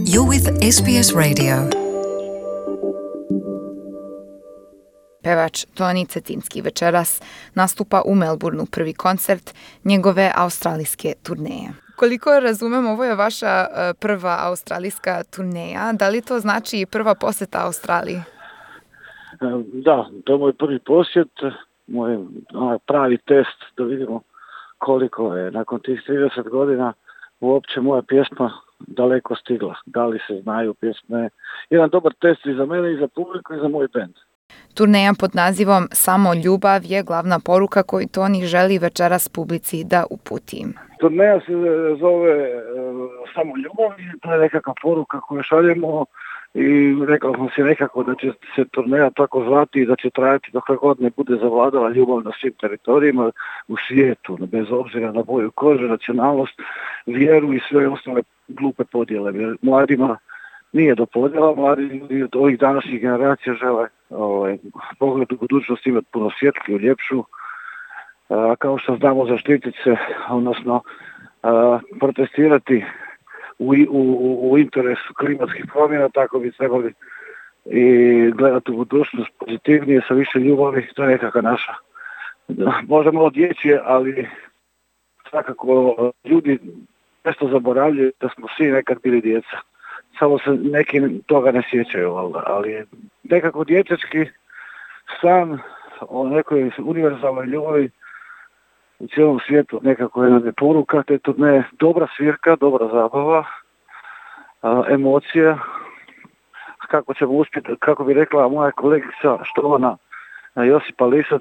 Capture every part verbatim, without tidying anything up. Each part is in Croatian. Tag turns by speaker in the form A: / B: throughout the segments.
A: You're with S B S Radio.
B: Pevač Toni Cetinski večeras nastupa u Melbourneu, prvi koncert njegove australijske turneje. Koliko razumem, ovo je vaša prva australijska turneja. Da li to znači prva posjeta Australiji?
C: Da, to je moj prvi posjet, moj pravi test da vidimo koliko je nakon tih trideset godina uopće moja pjesma daleko stigla. Da li se znaju pjesme. Jedan dobar test i za mene, i za publiku, i za moj band.
B: Turneja pod nazivom Samo ljubav je glavna poruka koju Toni želi večeras publici da uputi.
C: Turneja se zove uh, Samo ljubav i to je nekakva poruka koju šaljemo i rekao sam si nekako da će se turneja tako zvati i da će trajati dok god ne bude zavladala ljubav na svim teritorijima u svijetu, bez obzira na boju kože, nacionalnost, vjeru i sve ostale glupe podjele. Jer mladima nije do podjela, mladi ljudi od ovih današnjih generacija žele ovaj, pogled u budućnost imati puno svjetliju, ljepšu, a, kao što znamo zaštititi se, odnosno a, protestirati u, u, u interesu klimatskih promjena, tako bi trebali i gledati u budućnost pozitivnije, sa više ljubavi. To je nekakva naša, možda malo dječje, ali svakako ljudi nešto zaboravljaju da smo svi nekad bili djeca. Samo se neki toga ne sjećaju, ali nekako dječački san o nekoj univerzalnoj ljubavi u cijelom svijetu nekako je nam je poruka, te turneje dobra svirka, dobra zabava, a, emocija, kako ćemo uspjeti, kako bi rekla moja kolegica štovana Josipa Lisac,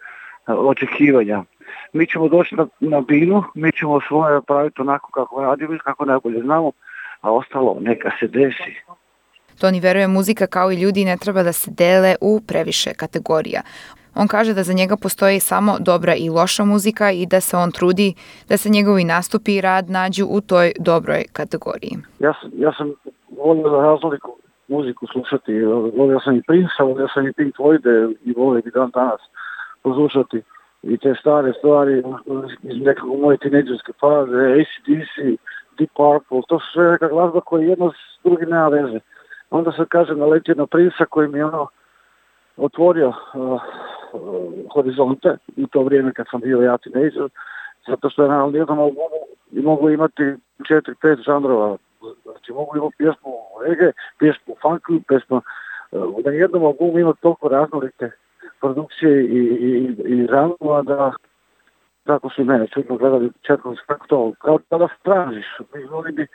C: očekivanja. Mi ćemo doći na, na binu, mi ćemo svoje praviti onako kako radimo, kako najbolje znamo, a ostalo neka se desi.
B: Toni veruje, muzika kao i ljudi ne treba da se dele u previše kategorija. On kaže da za njega postoji samo dobra i loša muzika i da se on trudi da se njegovi nastupi i rad nađu u toj dobroj kategoriji.
C: Ja sam, ja sam volio za raznoliku muziku slušati, volio sam i Prince, volio sam i Pink Floyde i volio bi dan danas poslušati i te stare stvari iz nekako moje tineđerske faze, A C D C, Deep Purple, to su sve neka glazba koja jedno s drugim nema veze. Onda se kaže naletio na Prince koji mi je ono otvorio uh, horizonte u to vrijeme kad sam bio ja tineđer, zato što je na jednom albumu i mogu imati četiri, pet žanrova. Znači mogu imati pjesmu reggae, pjesmu funky, pjesmu uh, na jednom albumu ima toliko raznolike produkcije i, i, i žanrova da tako su mene čudno gledali četkom kako to, kao da tražiš. Oni bi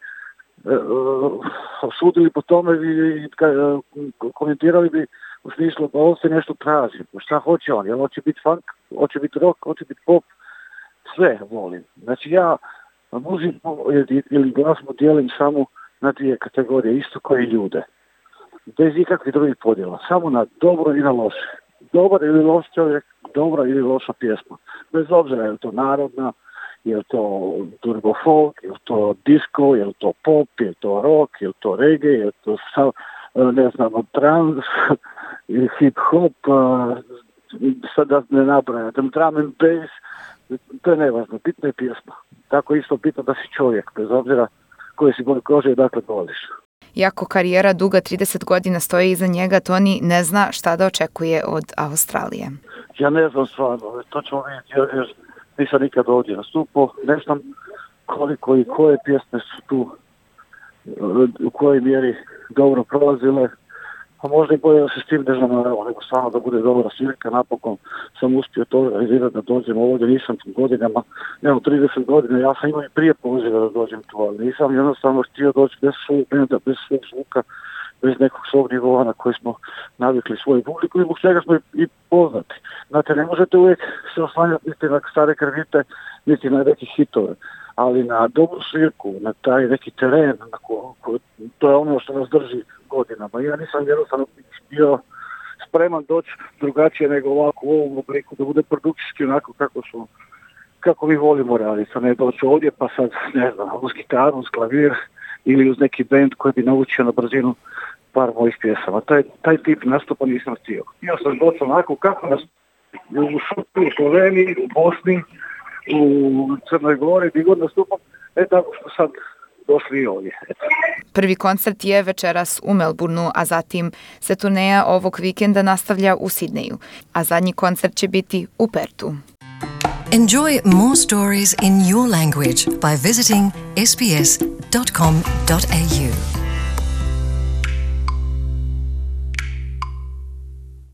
C: osudili uh, po tome i, i uh, komentirali bi u smislu da on se nešto traži. Šta hoće on? Jel hoće biti funk, hoće biti rock, hoće biti pop? Sve volim. Znači ja muziku ili glasmu dijelim samo na dvije kategorije, isto kao i ljude. Bez ikakvih drugih podjela. Samo na dobro i na loše. Dobar ili loš čovjek, dobra ili loša pjesma. Bez obzira je li to narodna, je li to turbo folk, je li to disco, je li to pop, je li to rock, je li to reggae, je li to ne znam, trans, hip hop, sad da ne nabrajam, drum and bass, to je nevažno, bitna je pjesma. Tako isto bitno da si čovjek, bez obzira koji si boli kože i dakle dolaziš.
B: Iako karijera duga trideset godina stoji iza njega, Toni ne zna šta da očekuje od Australije.
C: Ja ne znam stvarno, to ćemo vidjeti jer, jer nisam nikad ovdje nastupao, ne znam koliko i koje pjesme su tu u kojoj mjeri dobro prolazile, a možda i bolje da se s tim držam naravno, nego stvarno da bude dobra svirka. Napokon sam uspio to realizirati da dođem ovdje, nisam godinama, nemam trideset godina, ja sam imao i prije poziva da dođem tu, ali nisam jednostavno htio doći bez svog benda, bez svog zvuka, bez nekog svog nivova na koji smo navikli svoju publiku i zbog čega smo i poznati. Znate, ne možete uvijek se oslanjati niti na stare kredite, niti na neke hitove, ali na dobru svirku, na taj neki teren, na ko, ko, to je ono što nas drži godinama. Ja nisam jednostavno bio spreman doći drugačije nego ovako u ovom obliku, da bude produkcijski onako kako smo, kako mi volimo raditi, a ne doći ovdje pa sad, ne znam, uz gitaru, uz klavir ili uz neki band koji bi naučio na brzinu par mojih pjesama. Taj, taj tip nastupa nisam htio. Htio sam doći onako kako nas u Šutu, u Sloveniji, u Bosni, u Crnoj Gori, gdje god nastupam, e tako što sad došli ovdje.
B: Prvi koncert je večeras u Melbourneu, a zatim se turneja ovog vikenda nastavlja u Sidneju, a zadnji koncert će biti u Pertu.
A: Enjoy more stories in your language by visiting s b s dot com dot a u.